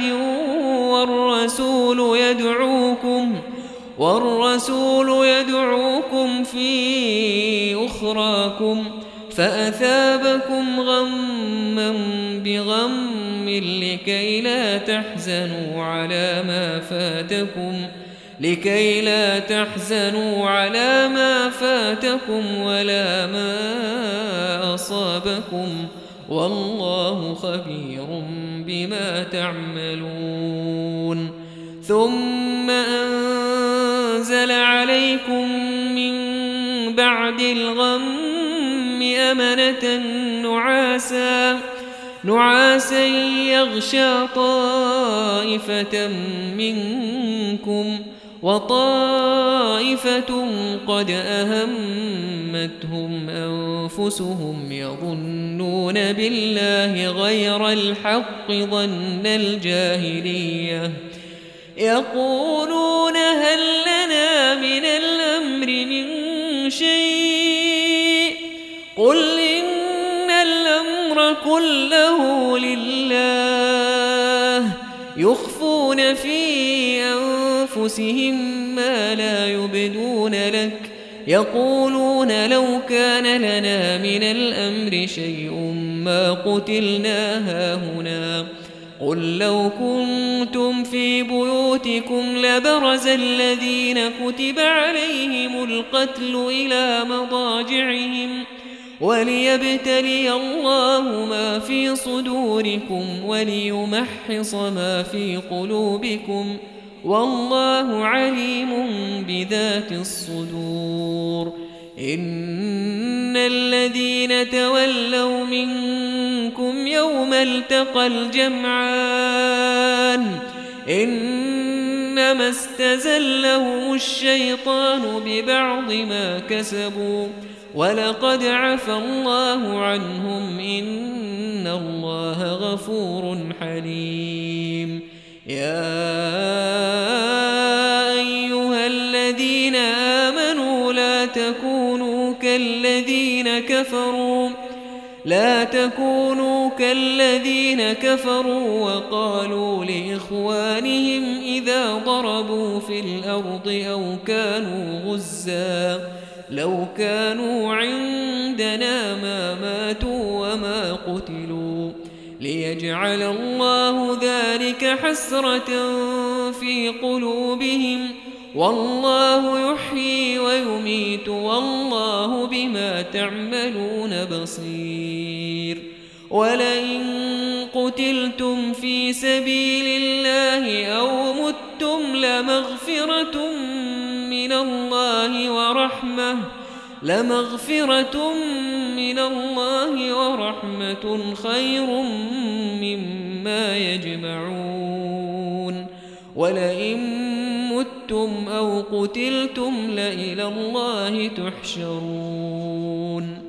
والرسول يدعوكم في أخراكم فأثابكم غما بغم لكي لا تحزنوا على ما فاتكم ولا ما أصابكم والله خبير بما تعملون. ثم أنزل عليكم من بعد الغم أمنة نعاسا يغشى طائفة منكم وطائفة قد أهمتهم أنفسهم يظنون بالله غير الحق ظن الجاهلية يقولون هل لنا من الأمر من شيء قل إن الأمر كله لله يخفون في أنفسهم ما لا يبدون لك يقولون لو كان لنا من الأمر شيء ما قتلنا هاهنا قل لو كنتم في بيوتكم لبرز الذين كتب عليهم القتل إلى مضاجعهم وليبتلي الله ما في صدوركم وليمحص ما في قلوبكم والله عليم بذات الصدور. إن الذين تولوا منكم يوم التقى الجمعان إنما استزلهم الشيطان ببعض ما كسبوا ولقد عفا الله عنهم إن الله غفور حليم. يا أيها الذين آمنوا لا تكونوا كالذين كفروا وقالوا لإخوانهم إذا ضربوا في الأرض أو كانوا غزا لو كانوا عندنا ما ماتوا وما قتلوا ليجعل الله ذلك حسرة في قلوبهم والله يحيي ويميت والله بما تعملون بصير. ولئن قتلتم في سبيل الله أو متم لمغفرة من الله ورحمة خير مما يجمعون. ولئن متم أو قتلتم لإلى الله تحشرون.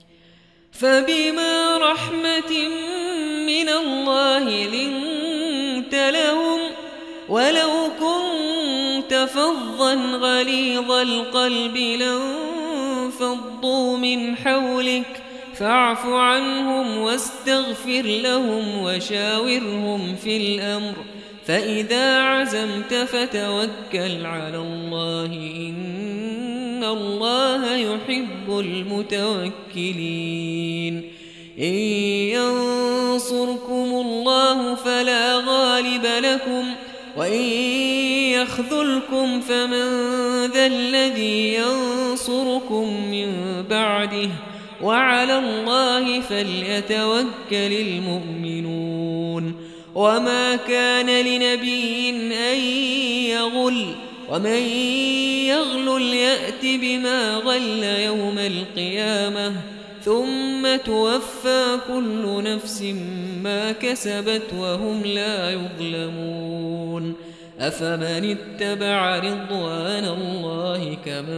فبما رحمة من الله لنت لنت لهم ولو كنت فظا غليظ القلب لانفضوا من حولك فاعف عنهم واستغفر لهم وشاورهم في الأمر فإذا عزمت فتوكل على الله إن الله يحب المتوكلين إن ينصركم الله فلا غالب لكم وإن يخذلكم فمن ذا الذي ينصركم من بعده وعلى الله فليتوكل المؤمنون وما كان لنبي أن يغل ومن يغل يأت بما غل يوم القيامة ثم توفى كل نفس ما كسبت وهم لا يظلمون أفمن اتبع رضوان الله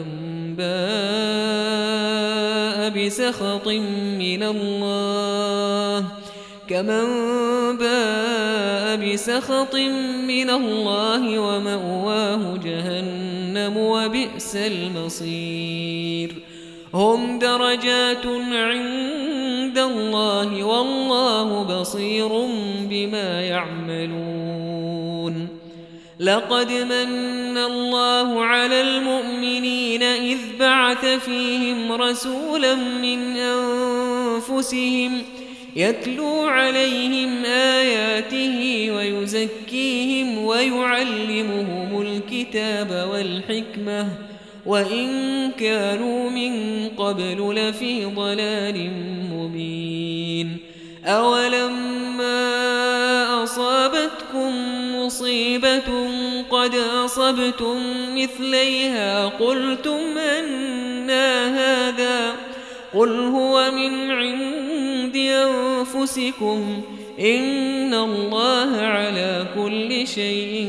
كمن باء بسخط من الله ومأواه جهنم وبئس المصير هم درجات عند الله والله بصير بما يعملون لقد من الله على المؤمنين إذ بعث فيهم رسولا من أنفسهم يتلو عليهم آياته ويزكيهم ويعلمهم الكتاب والحكمة وإن كانوا من قبل لفي ضلال مبين أولما أصابتكم مصيبة قد أصبتم مثليها قلتم أنى هذا قل هو من عند أنفسكم إن الله على كل شيء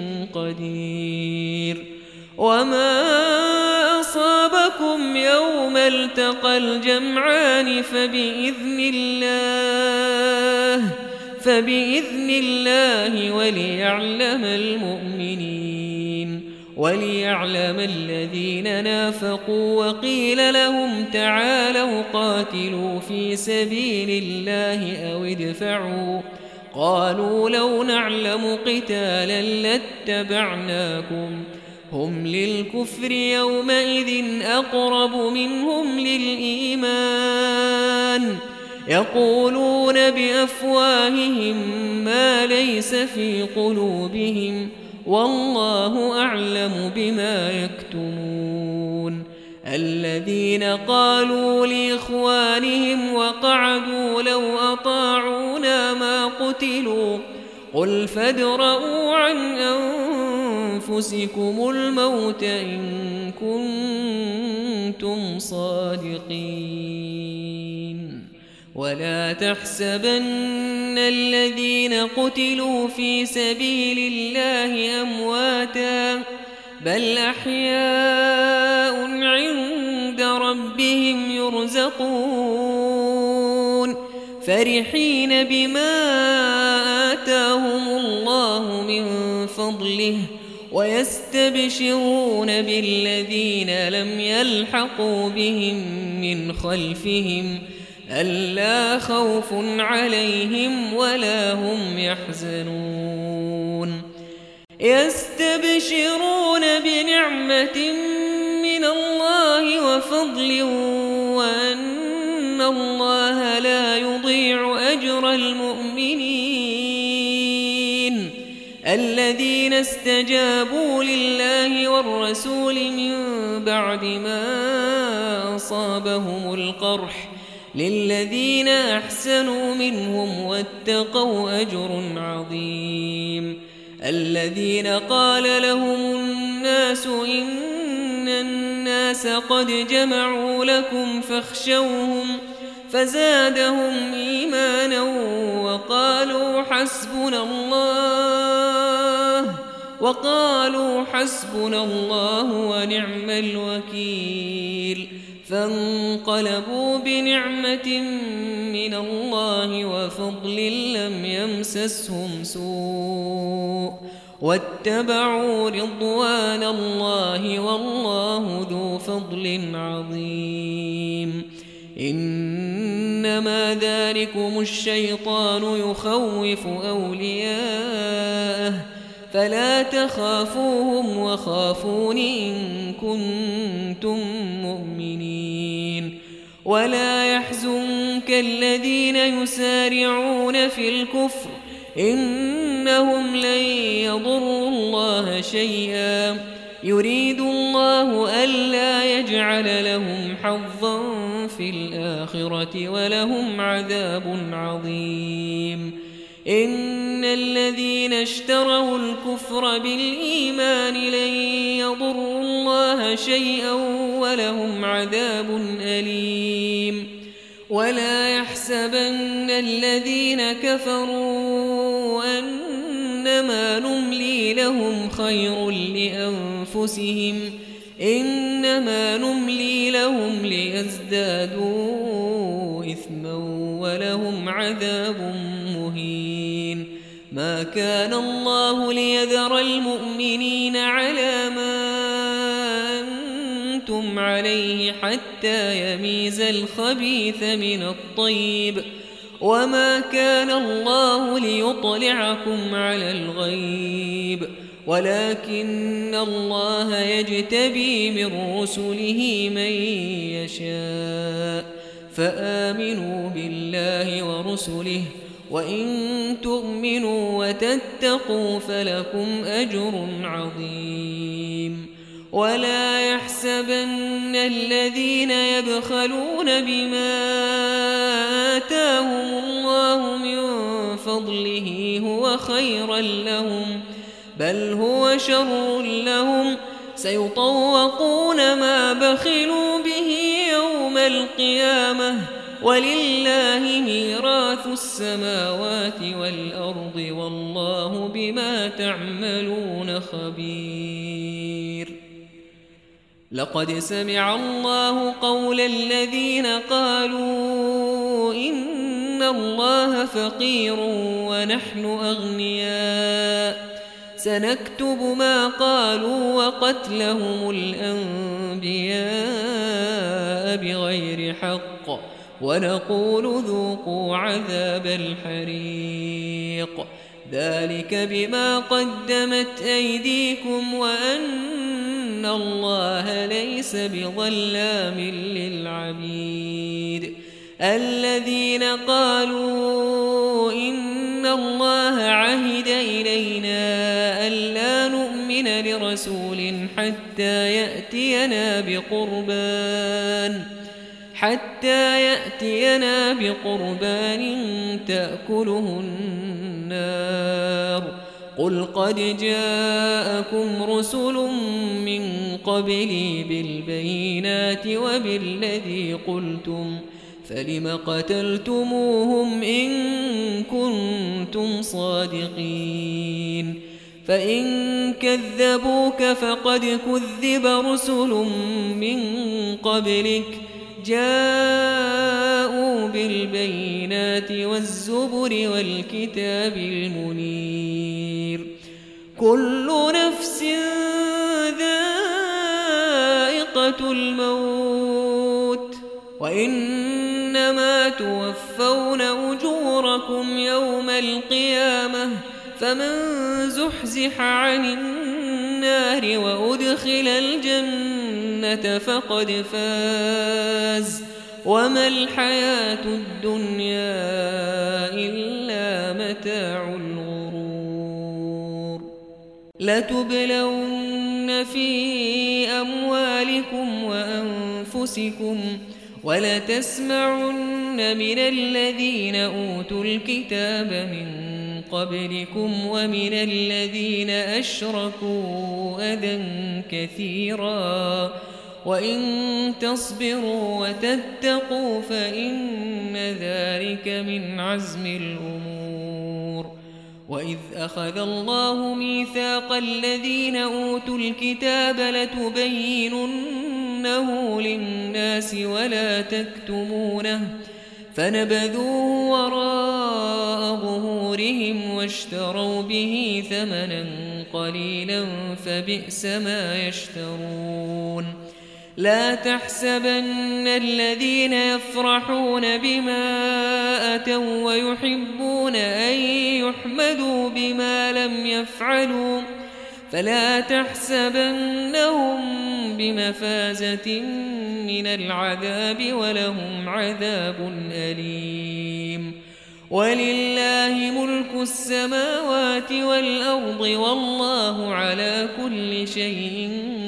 قدير وما أصابكم يوم التقى الجمعان فبإذن الله وليعلم المؤمنين وليعلم الذين نافقوا وقيل لهم تعالوا قاتلوا في سبيل الله أو ادفعوا قالوا لو نعلم قتالا لاتبعناكم هم للكفر يومئذ أقرب منهم للإيمان يقولون بأفواههم ما ليس في قلوبهم والله أعلم بما يكتمون الذين قالوا لإخوانهم وقعدوا لو أطاعونا ما قتلوا قل فادرءوا عن أنفسكم الموت إن كنتم صادقين ولا تحسبن الذين قتلوا في سبيل الله أمواتا بل أحياء عند ربهم يرزقون فرحين بما آتاهم الله من فضله ويستبشرون بالذين لم يلحقوا بهم من خلفهم ألا خوف عليهم ولا هم يحزنون يستبشرون بنعمة من الله وفضل وأن الله لا يضيع أجر المؤمنين الذين استجابوا لله والرسول من بعد ما أصابهم القرح للذين أحسنوا منهم واتقوا أجر عظيم الذين قال لهم الناس إن الناس قد جمعوا لكم فاخشوهم فزادهم إيمانا وقالوا حسبنا الله ونعم الوكيل فانقلبوا بنعمة من الله وفضل لم يمسسهم سوء واتبعوا رضوان الله والله ذو فضل عظيم. إنما ذلكم الشيطان يخوف أولياءه فلا تخافوهم وخافون إن كنتم مؤمنين. ولا يحزنك الذين يسارعون في الكفر إنهم لن يضروا الله شيئا يريد الله ألا يجعل لهم حظا في الآخرة ولهم عذاب عظيم. إن الذين اشتروا الكفر بالإيمان لن يضروا الله شيئا ولهم عذاب أليم. ولا يحسبن الذين كفروا أنما نملي لهم خير لأنفسهم إنما نملي لهم ليزدادوا إثما ولهم عذاب مهين. ما كان الله ليذر المؤمنين على ما أنتم عليه حتى يميز الخبيث من الطيب وما كان الله ليطلعكم على الغيب ولكن الله يجتبي من رسله من يشاء فآمنوا بالله ورسله وإن تؤمنوا وتتقوا فلكم أجر عظيم. ولا يحسبن الذين يبخلون بما آتاهم الله من فضله هو خيرا لهم بل هو شر لهم سيطوقون ما بخلوا به يوم القيامة ولله ميراث السماوات والأرض والله بما تعملون خبير. لقد سمع الله قول الذين قالوا إن الله فقير ونحن أغنياء سنكتب ما قالوا وقتلهم الأنبياء بغير حق ونقول ذوقوا عذاب الحريق ذلك بما قدمت أيديكم وأن الله ليس بظلام للعبيد. الذين قالوا إن الله عهد إلينا ألا نؤمن لرسول حتى يأتينا بقربان تأكله النار قل قد جاءكم رسل من قبلي بالبينات وبالذي قلتم فلم قتلتموهم إن كنتم صادقين. فإن كذبوك فقد كذب رسل من قبلك جاءوا بالبينات والزبر والكتاب المنير. كل نفس ذائقة الموت وإنما توفون أجوركم يوم القيامة فمن زحزح عن النار وأدخل الجنة فقد فاز وما الحياة الدنيا إلا متاع الغرور. لتبلون في أموالكم وأنفسكم ولتسمعن من الذين أوتوا الكتاب من قبلكم ومن الذين أشركوا أذى كثيرا وإن تصبروا وتتقوا فإن ذلك من عزم الأمور. وإذ أخذ الله ميثاق الذين أوتوا الكتاب لتبينن لتبيننه للناس ولا تكتمونه فنبذوه وراء ظهورهم واشتروا به ثمنا قليلا فبئس ما يشترون لا تحسبن الذين يفرحون بما أتوا ويحبون أن يحمدوا بما لم يفعلوا فلا تحسبنهم بمفازة من العذاب ولهم عذاب أليم ولله ملك السماوات والأرض والله على كل شيء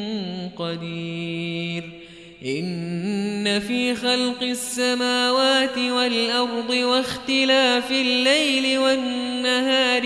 قدير إن في خلق السماوات والأرض واختلاف الليل والنهار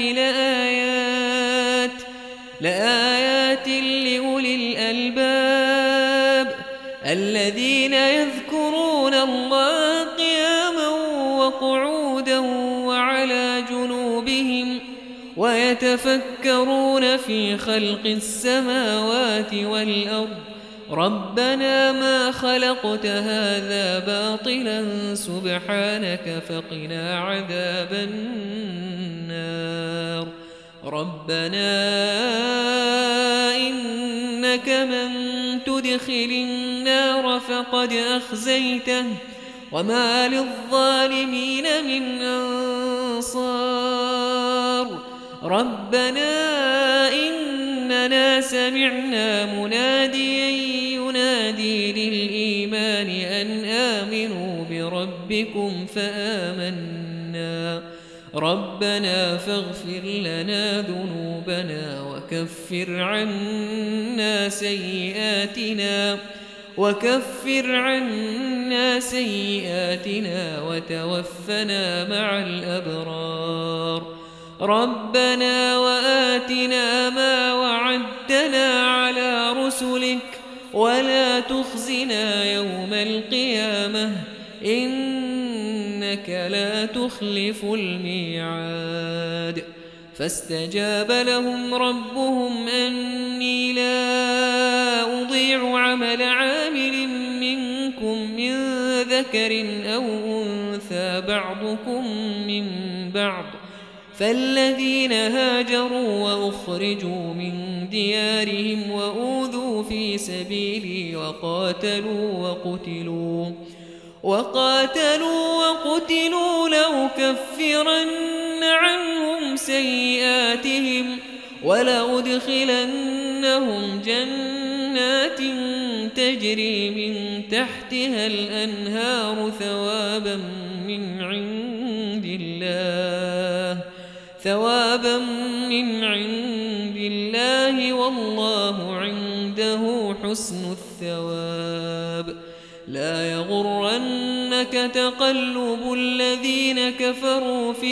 لآيات لأولي الألباب الذين يذكرون الله قياما وقعودا وعلى جنوبهم ويتفكرون في خلق السماوات والأرض ربنا ما خلقت هذا باطلا سبحانك فقنا عذاب النار ربنا إنك من تدخل النار فقد أخزيته وما للظالمين من أنصار ربنا إننا سمعنا مناديا ينادي للإيمان أن آمنوا بربكم فآمنا ربنا فاغفر لنا ذنوبنا وكفر عنا سيئاتنا وتوفنا مع الأبرار ربنا وآتنا ما وعدتنا على رسلك ولا تخزنا يوم القيامة إنك لا تخلف الميعاد فاستجاب لهم ربهم أني لا أضيع عمل عامل منكم من ذكر أو أنثى بعضكم من بعض فالذين هاجروا وأخرجوا من ديارهم وأوذوا في سبيلي وقاتلوا وقتلوا لأكفرن عنهم سيئاتهم ولأدخلنهم جنات تجري من تحتها الأنهار ثوابا من عند الله والله عنده حسن الثواب لا يغرنك تقلب الذين كفروا في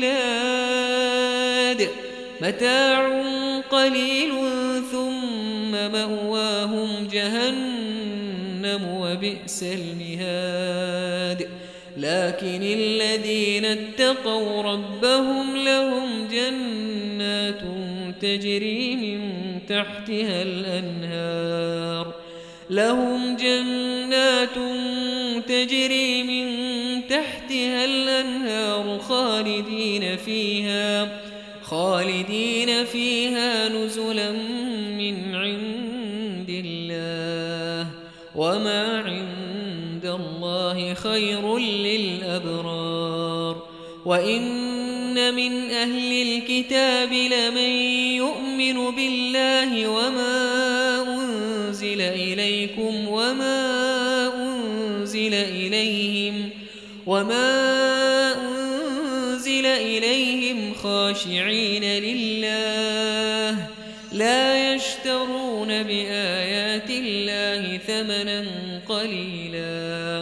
البلاد متاع قليل ثم مأواهم جهنم وبئس المهاد لكن الذين اتقوا ربهم لهم جنات تجري من تحتها الأنهار خالدين فيها نزلا من عند الله وما عند الله خير للأبرار وإن من أهل الكتاب لمن يؤمن بالله وما أنزل إليكم وما أنزل إليهم خاشعين لله لا يشترون بآيات الله ثمنا قليلا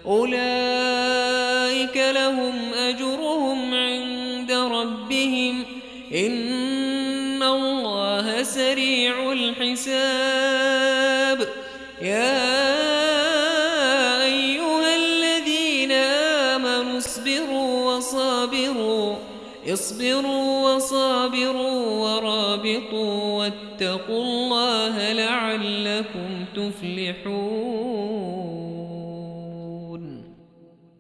أولئك لهم أجرهم عند ربهم إن الله سريع الحساب يا أيها الذين آمنوا اصبروا وصابروا اصبروا وصابروا ورابطوا واتقوا الله لعلكم تفلحون.